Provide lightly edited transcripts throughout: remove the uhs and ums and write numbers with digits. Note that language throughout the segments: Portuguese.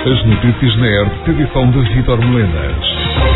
As notícias na ERP, edição de Vítor Melenas.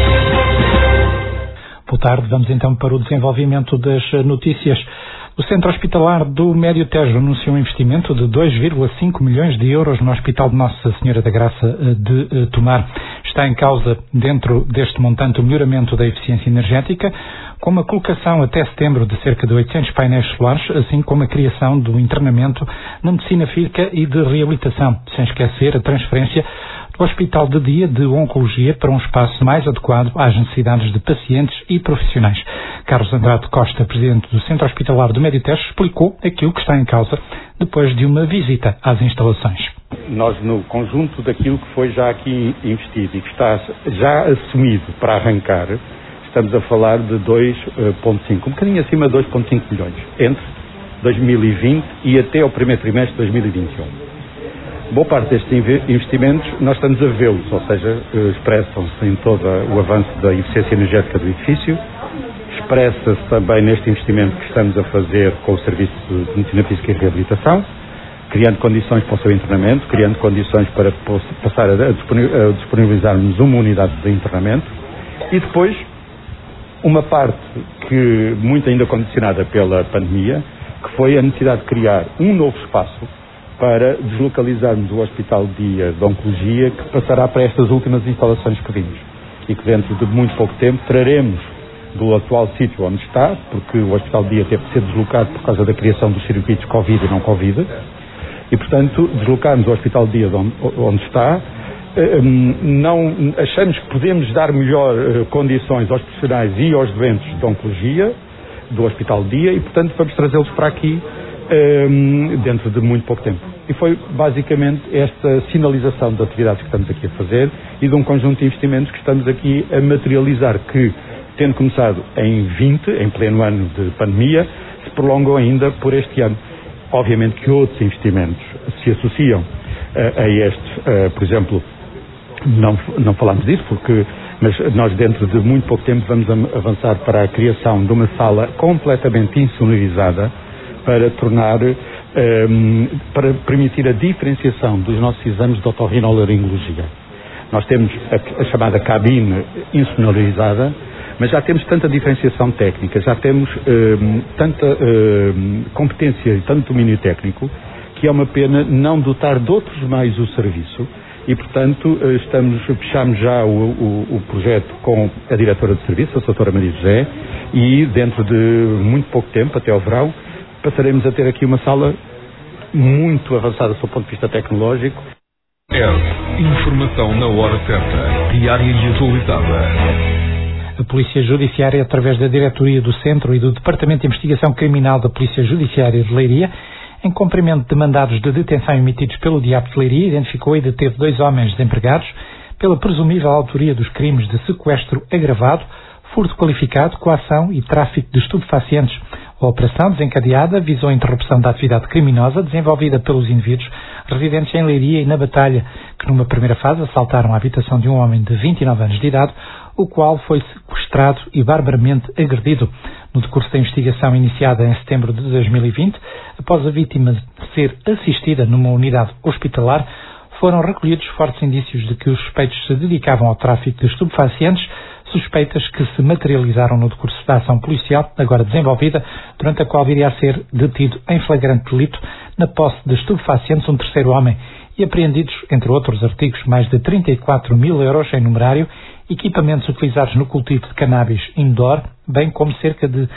Boa tarde, vamos então para o desenvolvimento das notícias. O Centro Hospitalar do Médio Tejo anunciou um investimento de 2,5 milhões de euros no Hospital de Nossa Senhora da Graça de Tomar. Está em causa, dentro deste montante, o melhoramento da eficiência energética, com uma colocação até setembro de cerca de 800 painéis solares, assim como a criação do internamento na medicina física e de reabilitação, sem esquecer a transferência do Hospital de Dia de Oncologia para um espaço mais adequado às necessidades de pacientes e profissionais. Carlos Andrade Costa, presidente do Centro Hospitalar do Médio Tejo, explicou aquilo que está em causa depois de uma visita às instalações. Nós, no conjunto daquilo que foi já aqui investido e que está já assumido para arrancar, estamos a falar de 2,5, um bocadinho acima de 2,5 milhões, entre 2020 e até o primeiro trimestre de 2021. Boa parte destes investimentos nós estamos a vê-los, ou seja, expressam-se em todo o avanço da eficiência energética do edifício, expressa-se também neste investimento que estamos a fazer com o Serviço de Medicina Física e Reabilitação, criando condições para o seu internamento, criando condições para passar a disponibilizarmos uma unidade de internamento e depois uma parte que muito ainda condicionada pela pandemia, que foi a necessidade de criar um novo espaço para deslocalizarmos o Hospital de Dia de Oncologia, que passará para estas últimas instalações que vimos e que dentro de muito pouco tempo traremos do atual sítio onde está, porque o Hospital de Dia teve de ser deslocado por causa da criação dos circuitos Covid e não Covid, e portanto deslocarmos o Hospital de Dia de onde está. Não achamos que podemos dar melhor condições aos profissionais e aos doentes de Oncologia do Hospital de Dia e portanto vamos trazê-los para aqui dentro de muito pouco tempo. E foi basicamente esta sinalização de atividades que estamos aqui a fazer e de um conjunto de investimentos que estamos aqui a materializar que, tendo começado em 20, em pleno ano de pandemia, se prolongam ainda por este ano. Obviamente que outros investimentos se associam a estes, por exemplo, não falamos disso mas nós dentro de muito pouco tempo vamos avançar para a criação de uma sala completamente insonorizada para tornar, para permitir a diferenciação dos nossos exames de otorrinolaringologia. Nós temos a chamada cabine insonorizada, mas já temos tanta diferenciação técnica, já temos tanta competência e tanto domínio técnico, que é uma pena não dotar de outros meios o serviço e, portanto, fechamos já o projeto com a diretora de serviço, a doutora Maria José, e dentro de muito pouco tempo, até ao verão, passaremos a ter aqui uma sala muito avançada do ponto de vista tecnológico. Informação na hora certa, diária e atualizada. A Polícia Judiciária, através da Diretoria do Centro e do Departamento de Investigação Criminal da Polícia Judiciária de Leiria, em cumprimento de mandados de detenção emitidos pelo DIAP de Leiria, identificou e deteve 2 homens desempregados pela presumível autoria dos crimes de sequestro agravado, furto qualificado, coação e tráfico de estupefacientes. A operação desencadeada visou a interrupção da atividade criminosa desenvolvida pelos indivíduos residentes em Leiria e na Batalha, que numa primeira fase assaltaram a habitação de um homem de 29 anos de idade, o qual foi sequestrado e barbaramente agredido. No decurso da investigação iniciada em setembro de 2020, após a vítima ser assistida numa unidade hospitalar, foram recolhidos fortes indícios de que os suspeitos se dedicavam ao tráfico de estupefacientes, suspeitas que se materializaram no decurso da ação policial, agora desenvolvida, durante a qual viria a ser detido em flagrante delito na posse de estupefacientes um terceiro homem e apreendidos, entre outros artigos, mais de 34 mil euros em numerário, equipamentos utilizados no cultivo de cannabis indoor, bem como cerca de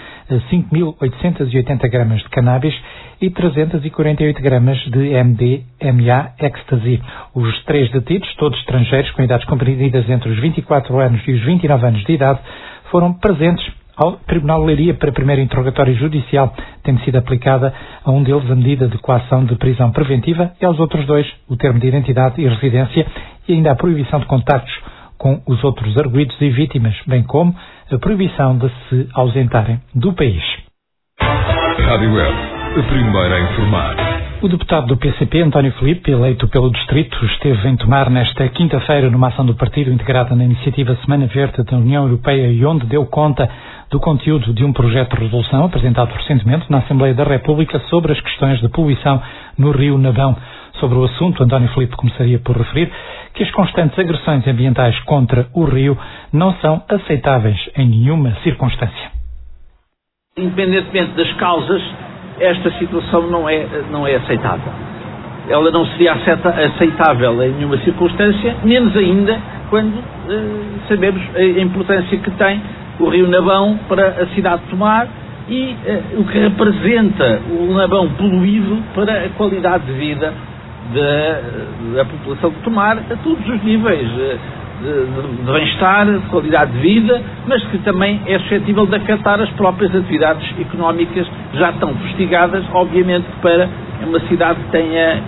5.880 gramas de cannabis e 348 gramas de MDMA ecstasy. Os 3 detidos, todos estrangeiros com idades compreendidas entre os 24 anos e os 29 anos de idade, foram presentes ao Tribunal de Leiria para primeiro interrogatório judicial, tendo sido aplicada a um deles a medida de coação de prisão preventiva e aos outros 2 o termo de identidade e residência e ainda a proibição de contactos com os outros arguidos e vítimas, bem como a proibição de se ausentarem do país. Rádio Web, a primeira a informar. O deputado do PCP, António Filipe, eleito pelo Distrito, esteve em Tomar nesta quinta-feira numa ação do partido integrada na iniciativa Semana Verde da União Europeia e onde deu conta do conteúdo de um projeto de resolução apresentado recentemente na Assembleia da República sobre as questões de poluição no Rio Navão. Sobre o assunto, António Filipe começaria por referir que as constantes agressões ambientais contra o rio não são aceitáveis em nenhuma circunstância. Independentemente das causas, esta situação não é aceitável. Ela não seria aceitável em nenhuma circunstância, menos ainda quando sabemos a importância que tem o rio Nabão para a cidade de Tomar e o que representa o Nabão poluído para a qualidade de vida da população de Tomar a todos os níveis de bem-estar, de qualidade de vida, mas que também é suscetível de afetar as próprias atividades económicas já tão fustigadas, obviamente para uma cidade que tenha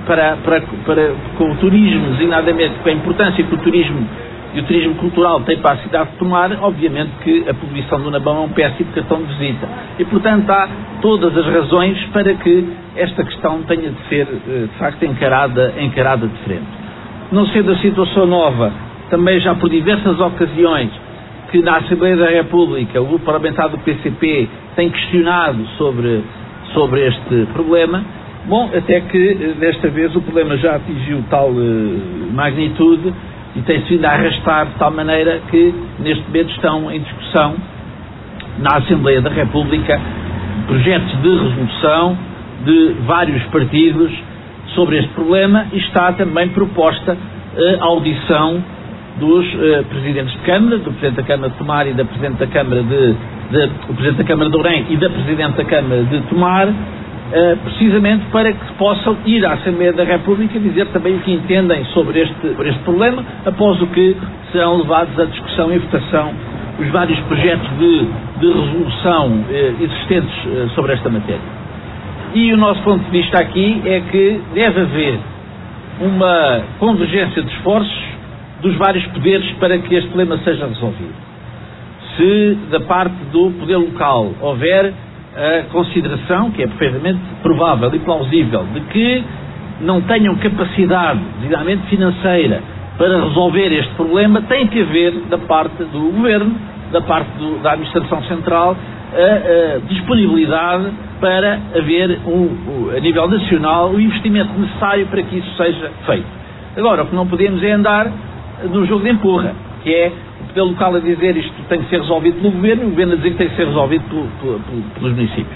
com o turismo, designadamente com a importância que o turismo e o turismo cultural tem para a cidade de Tomar, obviamente que a poluição do Nabão é um péssimo cartão de visita. E, portanto, há todas as razões para que esta questão tenha de ser, de facto, encarada de frente. Não sendo a situação nova, também já por diversas ocasiões que na Assembleia da República o grupo parlamentar do PCP tem questionado sobre este problema. Bom, até que desta vez o problema já atingiu tal magnitude e tem-se vindo a arrastar de tal maneira que neste momento estão em discussão na Assembleia da República projetos de resolução de vários partidos sobre este problema e está também proposta a audição dos presidentes de Câmara, do Presidente da Câmara de Tomar e da Presidente da Câmara do Presidente da Câmara de Orém e da Presidente da Câmara de Tomar, precisamente para que possam ir à Assembleia da República dizer também o que entendem sobre este problema, após o que serão levados à discussão e votação os vários projetos de resolução existentes sobre esta matéria. E o nosso ponto de vista aqui é que deve haver uma convergência de esforços dos vários poderes para que este problema seja resolvido. Se da parte do poder local houver a consideração, que é perfeitamente provável e plausível, de que não tenham capacidade, designadamente financeira, para resolver este problema, tem que haver, da parte do Governo, da parte da Administração Central, a disponibilidade para haver, a nível nacional, o investimento necessário para que isso seja feito. Agora, o que não podemos é andar no jogo de empurra, que é o poder local a dizer isto tem que ser resolvido pelo Governo e o Governo a dizer que tem que ser resolvido pelos municípios.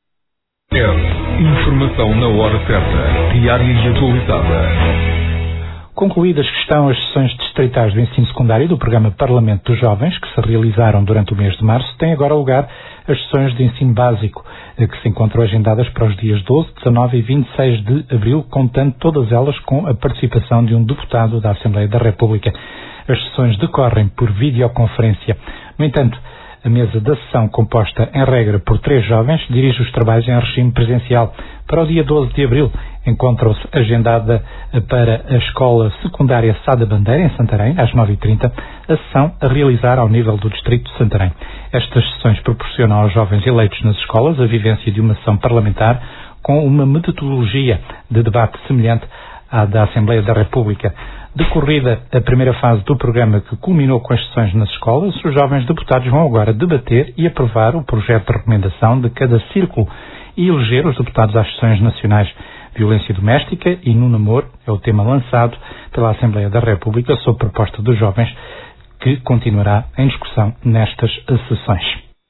Informação na hora certa, diária e atualizada. Concluídas que estão as sessões distritais do ensino secundário do programa Parlamento dos Jovens, que se realizaram durante o mês de março, têm agora lugar as sessões de ensino básico, que se encontram agendadas para os dias 12, 19 e 26 de abril, contando todas elas com a participação de um deputado da Assembleia da República. As sessões decorrem por videoconferência. No entanto, a mesa da sessão, composta em regra por 3 jovens, dirige os trabalhos em regime presencial. Para o dia 12 de abril, encontra-se agendada para a Escola Secundária Sá da Bandeira, em Santarém, às 9h30, a sessão a realizar ao nível do Distrito de Santarém. Estas sessões proporcionam aos jovens eleitos nas escolas a vivência de uma sessão parlamentar com uma metodologia de debate semelhante à da Assembleia da República. Decorrida a primeira fase do programa, que culminou com as sessões nas escolas, os jovens deputados vão agora debater e aprovar o projeto de recomendação de cada círculo e eleger os deputados às sessões nacionais. Violência doméstica e no namoro é o tema lançado pela Assembleia da República sob proposta dos jovens, que continuará em discussão nestas sessões.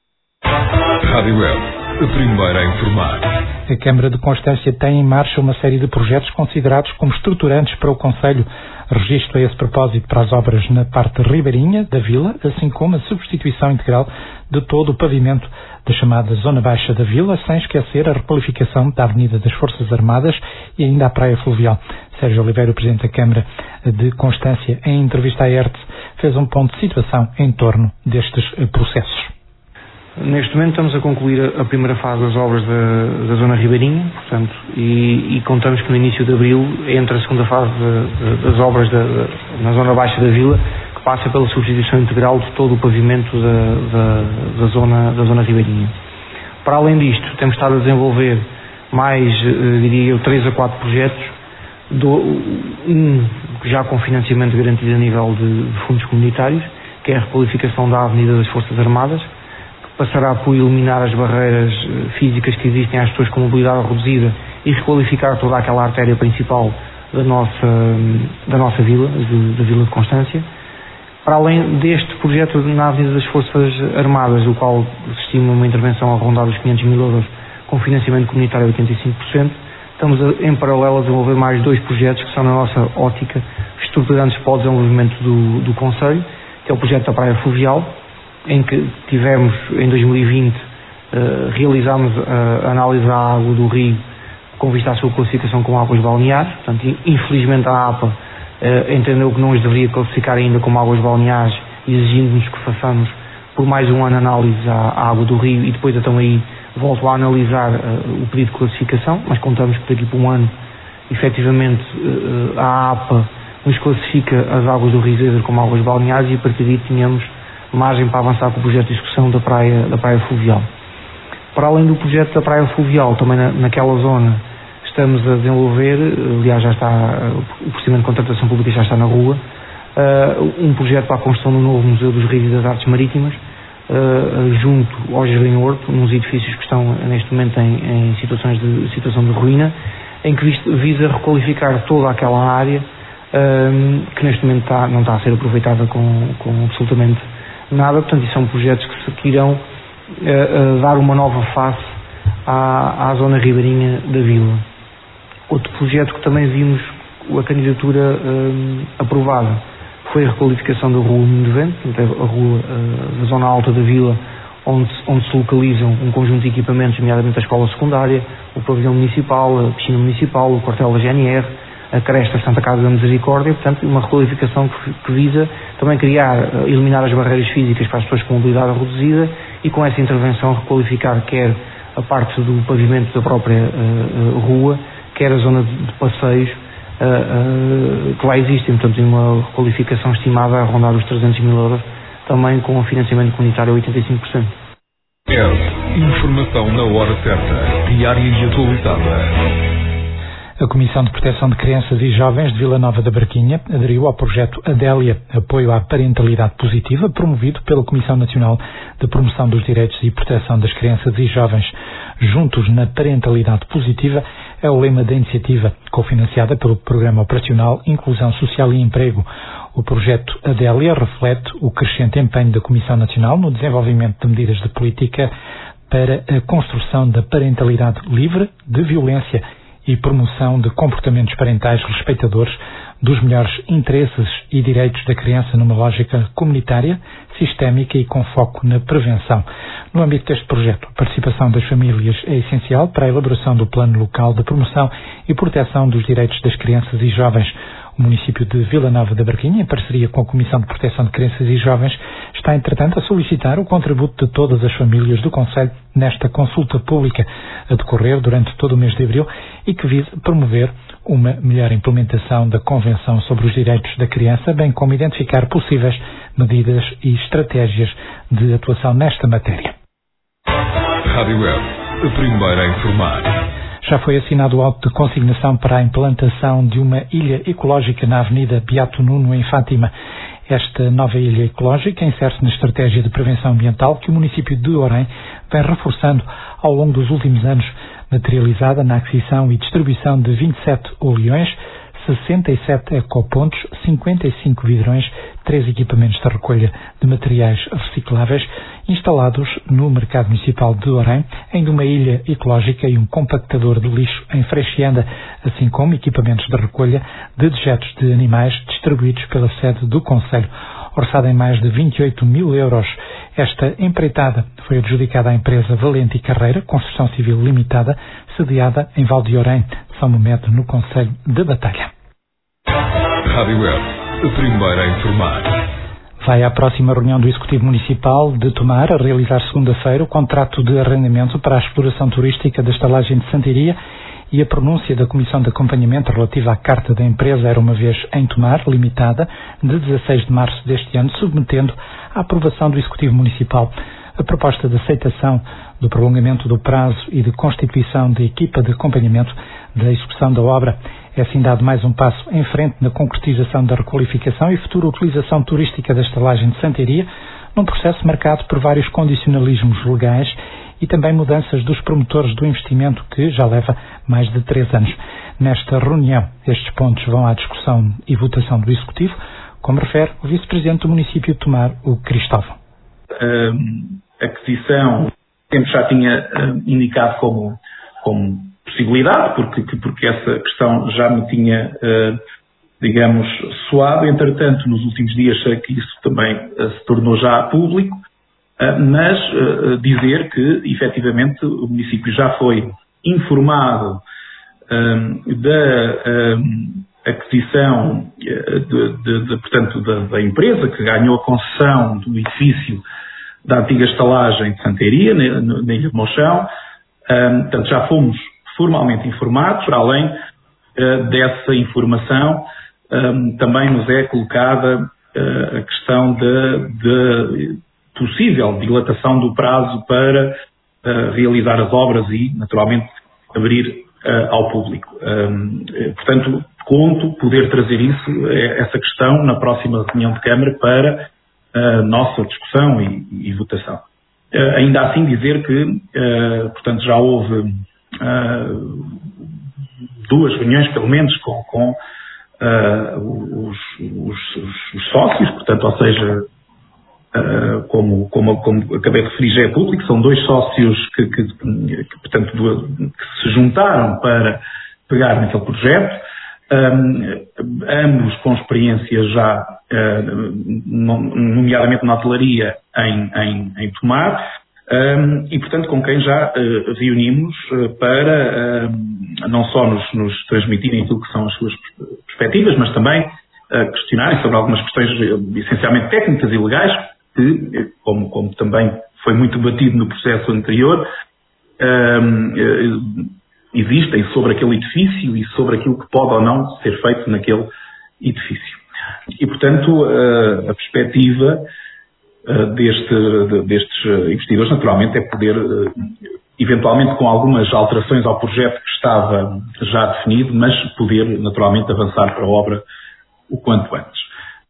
Rádio Web, a primeira a informar. A Câmara de Constância tem em marcha uma série de projetos considerados como estruturantes para o concelho. Registro a esse propósito para as obras na parte ribeirinha da vila, assim como a substituição integral de todo o pavimento da chamada Zona Baixa da Vila, sem esquecer a requalificação da Avenida das Forças Armadas e ainda a Praia Fluvial. Sérgio Oliveira, o Presidente da Câmara de Constância, em entrevista à ERTE, fez um ponto de situação em torno destes processos. Neste momento estamos a concluir a primeira fase das obras da Zona Ribeirinha, portanto, e contamos que no início de abril entra a segunda fase das obras na Zona Baixa da Vila, que passa pela substituição integral de todo o pavimento da Zona Ribeirinha. Para além disto, temos estado a desenvolver mais, diria eu, 3 a 4 projetos, um já com financiamento garantido a nível de fundos comunitários, que é a requalificação da Avenida das Forças Armadas, passará por eliminar as barreiras físicas que existem às pessoas com mobilidade reduzida e requalificar toda aquela artéria principal da nossa vila, da Vila de Constância. Para além deste projeto na Avenida das Forças Armadas, do qual se estima uma intervenção a rondar os 500 mil euros com financiamento comunitário de 85%, estamos em paralelo a desenvolver mais 2 projetos que são, na nossa ótica, estruturantes para o desenvolvimento do Concelho, que é o projeto da Praia Fluvial, em que tivemos, em 2020, realizámos a análise da água do rio com vista à sua classificação como águas balneares. Portanto, infelizmente a APA entendeu que não os deveria classificar ainda como águas balneares, exigindo-nos que façamos por mais um ano análise à água do rio, e depois então aí volto a analisar o pedido de classificação, mas contamos que daqui por um ano, efetivamente, a APA nos classifica as águas do rio Zézer como águas balneares, e a partir daí tínhamos margem para avançar com o projeto de execução da praia fluvial. Para além do projeto da praia fluvial, também naquela zona estamos a desenvolver, aliás já está, o procedimento de contratação pública já está na rua, um projeto para a construção do novo Museu dos Rios e das Artes Marítimas, junto ao Jardim Horto, nos edifícios que estão neste momento em situação de ruína, em que visa requalificar toda aquela área que neste momento não está a ser aproveitada com absolutamente nada. Portanto, são projetos que irão dar uma nova face à zona ribeirinha da vila. Outro projeto que também vimos a candidatura aprovada foi a requalificação da Rua Minho do Vento, a rua da zona alta da vila, onde se localizam um conjunto de equipamentos, nomeadamente a escola secundária, o pavilhão municipal, a piscina municipal, o quartel da GNR, a Cresta Santa Casa da Misericórdia. Portanto, uma requalificação que visa também eliminar as barreiras físicas para as pessoas com mobilidade reduzida, e com essa intervenção requalificar quer a parte do pavimento da própria rua, quer a zona de passeios que lá existem. Portanto, tem uma requalificação estimada a rondar os 300 mil euros, também com o financiamento comunitário a 85%. Informação na hora certa, diária e atualizada. A Comissão de Proteção de Crianças e Jovens de Vila Nova da Barquinha aderiu ao projeto Adélia, apoio à parentalidade positiva, promovido pela Comissão Nacional de Promoção dos Direitos e Proteção das Crianças e Jovens. Juntos na parentalidade positiva é o lema da iniciativa, cofinanciada pelo Programa Operacional Inclusão Social e Emprego. O projeto Adélia reflete o crescente empenho da Comissão Nacional no desenvolvimento de medidas de política para a construção da parentalidade livre de violência e promoção de comportamentos parentais respeitadores dos melhores interesses e direitos da criança numa lógica comunitária, sistémica e com foco na prevenção. No âmbito deste projeto, a participação das famílias é essencial para a elaboração do Plano Local de Promoção e Proteção dos Direitos das Crianças e Jovens. O município de Vila Nova da Barquinha, em parceria com a Comissão de Proteção de Crianças e Jovens, está, entretanto, a solicitar o contributo de todas as famílias do concelho nesta consulta pública a decorrer durante todo o mês de abril e que visa promover uma melhor implementação da Convenção sobre os Direitos da Criança, bem como identificar possíveis medidas e estratégias de atuação nesta matéria. Rádio Web, a primeira a informar. Já foi assinado o auto de consignação para a implantação de uma ilha ecológica na Avenida Beato Nuno, em Fátima. Esta nova ilha ecológica insere-se na estratégia de prevenção ambiental que o município de Orém vem reforçando ao longo dos últimos anos, materializada na aquisição e distribuição de 27 oleões, 67 ecopontos, 55 vidrões, 3 equipamentos de recolha de materiais recicláveis instalados no Mercado Municipal de Orém, ainda uma ilha ecológica e um compactador de lixo em Freixianda, assim como equipamentos de recolha de dejetos de animais distribuídos pela sede do Concelho. Orçada em mais de 28 mil euros, esta empreitada foi adjudicada à empresa Valente e Carreira, Construção Civil Limitada, sediada em Val de Orém, São Momento, no Concelho de Batalha. Rádio Web, a primeira a informar. Vai à próxima reunião do Executivo Municipal de Tomar a realizar segunda-feira o contrato de arrendamento para a exploração turística da estalagem de Santiria e a pronúncia da Comissão de Acompanhamento relativa à Carta da Empresa Era Uma Vez em Tomar, limitada, de 16 de março deste ano, submetendo à aprovação do Executivo Municipal a proposta de aceitação do prolongamento do prazo e de constituição de equipa de acompanhamento da execução da obra. É assim dado mais um passo em frente na concretização da requalificação e futura utilização turística da estalagem de Santiria, num processo marcado por vários condicionalismos legais e também mudanças dos promotores do investimento, que já leva mais de 3 anos. Nesta reunião, estes pontos vão à discussão e votação do Executivo, como refere o Vice-Presidente do município de Tomar, o Cristóvão. A aquisição, já tinha indicado como possibilidade, porque essa questão já me tinha, digamos, soado. Entretanto, nos últimos dias sei que isso também se tornou já público, mas dizer que, efetivamente, o município já foi informado da aquisição portanto, da empresa que ganhou a concessão do edifício da antiga estalagem de Santeiria, na Ilha de Monchão. Portanto, já fomos formalmente informados. Para além dessa informação, também nos é colocada a questão de possível dilatação do prazo para realizar as obras e, naturalmente, abrir ao público. Portanto, conto poder trazer essa questão na próxima reunião de Câmara para a nossa discussão e votação. Ainda assim dizer que, portanto, já houve 2 reuniões, pelo menos, com os sócios, portanto, ou seja, como acabei de referir, já é público, são 2 sócios que se juntaram para pegar naquele projeto, ambos com experiência já, nomeadamente na hotelaria em Tomar, e portanto com quem já reunimos para não só nos transmitirem aquilo que são as suas perspectivas, mas também questionarem sobre algumas questões essencialmente técnicas e legais, que, como também foi muito debatido no processo anterior, existem sobre aquele edifício e sobre aquilo que pode ou não ser feito naquele edifício. E, portanto, a perspectiva destes investidores, naturalmente, é poder, eventualmente com algumas alterações ao projeto que estava já definido, mas poder, naturalmente, avançar para a obra o quanto antes.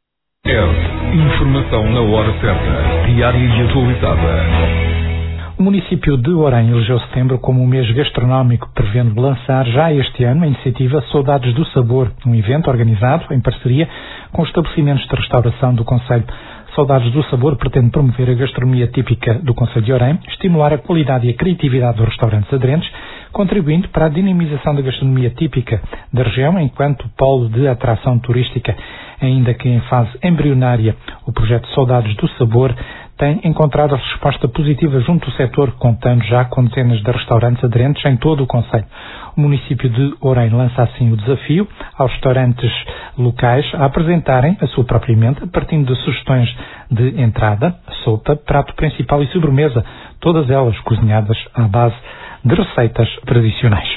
Informação na hora certa, diária e atualizada. O município de Orém elegeu setembro como um mês gastronómico, prevendo lançar já este ano a iniciativa Saudades do Sabor, um evento organizado em parceria com os estabelecimentos de restauração do concelho. Saudades do Sabor pretende promover a gastronomia típica do concelho de Orém, estimular a qualidade e a criatividade dos restaurantes aderentes, contribuindo para a dinamização da gastronomia típica da região enquanto polo de atração turística. Ainda que em fase embrionária, o projeto Saudades do Sabor tem encontrado a resposta positiva junto do setor, contando já com dezenas de restaurantes aderentes em todo o concelho. O município de Orém lança assim o desafio aos restaurantes locais a apresentarem a sua própria emenda, partindo de sugestões de entrada, sopa, prato principal e sobremesa, todas elas cozinhadas à base de receitas tradicionais.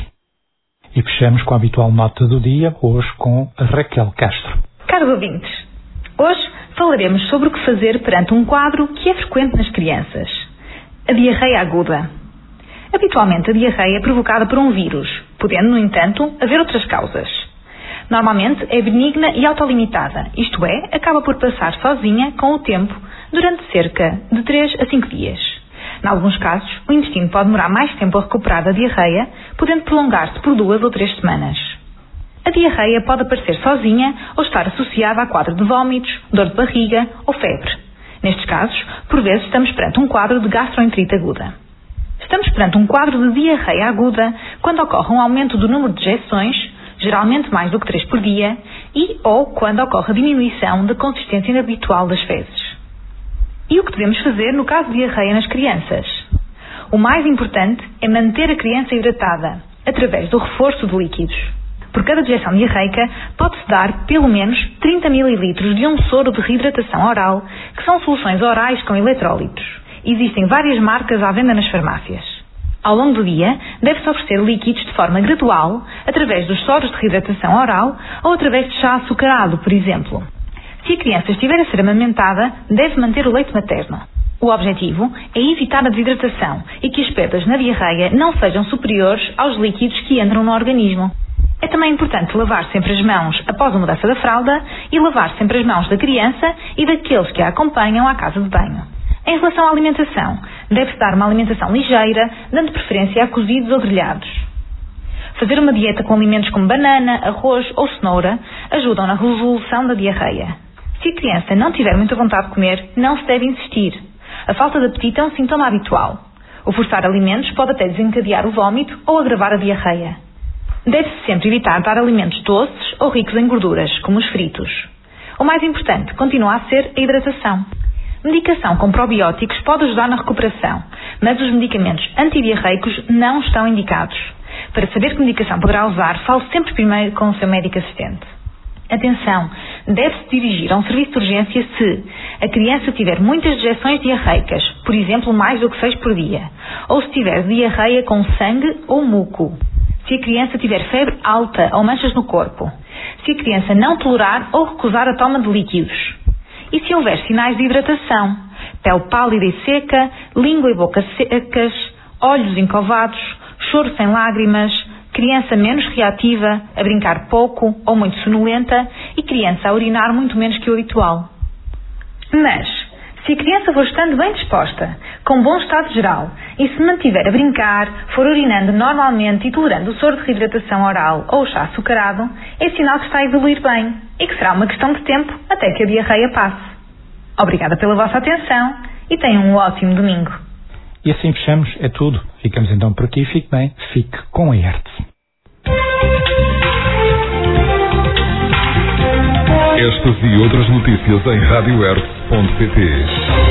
E fechamos com a habitual nota do dia, hoje com Raquel Castro. Caros ouvintes, hoje falaremos sobre o que fazer perante um quadro que é frequente nas crianças: a diarreia aguda. Habitualmente a diarreia é provocada por um vírus, podendo, no entanto, haver outras causas. Normalmente é benigna e autolimitada, isto é, acaba por passar sozinha com o tempo durante cerca de 3 a 5 dias. Em alguns casos, o intestino pode demorar mais tempo a recuperar da diarreia, podendo prolongar-se por 2 ou 3 semanas. A diarreia pode aparecer sozinha ou estar associada a quadro de vômitos, dor de barriga ou febre. Nestes casos, por vezes estamos perante um quadro de gastroenterite aguda. Estamos perante um quadro de diarreia aguda quando ocorre um aumento do número de ejeções, geralmente mais do que 3 por dia, e ou quando ocorre a diminuição da consistência inabitual das fezes. E o que devemos fazer no caso de diarreia nas crianças? O mais importante é manter a criança hidratada, através do reforço de líquidos. Por cada dejeção diarreica, pode-se dar pelo menos 30 ml de um soro de reidratação oral, que são soluções orais com eletrólitos. Existem várias marcas à venda nas farmácias. Ao longo do dia, deve-se oferecer líquidos de forma gradual, através dos soros de reidratação oral ou através de chá açucarado, por exemplo. Se a criança estiver a ser amamentada, deve manter o leite materno. O objetivo é evitar a desidratação e que as perdas na diarreia não sejam superiores aos líquidos que entram no organismo. É também importante lavar sempre as mãos após a mudança da fralda e lavar sempre as mãos da criança e daqueles que a acompanham à casa de banho. Em relação à alimentação, deve-se dar uma alimentação ligeira, dando preferência a cozidos ou grelhados. Fazer uma dieta com alimentos como banana, arroz ou cenoura ajudam na resolução da diarreia. Se a criança não tiver muita vontade de comer, não se deve insistir. A falta de apetite é um sintoma habitual. O forçar alimentos pode até desencadear o vômito ou agravar a diarreia. Deve-se sempre evitar dar alimentos doces ou ricos em gorduras, como os fritos. O mais importante continua a ser a hidratação. Medicação com probióticos pode ajudar na recuperação, mas os medicamentos antidiarreicos não estão indicados. Para saber que medicação poderá usar, fale sempre primeiro com o seu médico assistente. Atenção, deve-se dirigir a um serviço de urgência se a criança tiver muitas dejeções diarreicas, por exemplo, mais do que 6 por dia, ou se tiver diarreia com sangue ou muco, se a criança tiver febre alta ou manchas no corpo, se a criança não tolerar ou recusar a toma de líquidos, e se houver sinais de hidratação, pele pálida e seca, língua e boca secas, olhos encovados, choro sem lágrimas, criança menos reativa, a brincar pouco ou muito sonolenta e criança a urinar muito menos que o habitual. Mas, se a criança for estando bem disposta, com bom estado geral e se mantiver a brincar, for urinando normalmente e tolerando o soro de reidratação oral ou chá açucarado, é sinal que está a evoluir bem e que será uma questão de tempo até que a diarreia passe. Obrigada pela vossa atenção e tenham um ótimo domingo. E assim fechamos, é tudo. Ficamos então por aqui, fique bem, fique com a ERTE. Estas e outras notícias em radioerte.pt.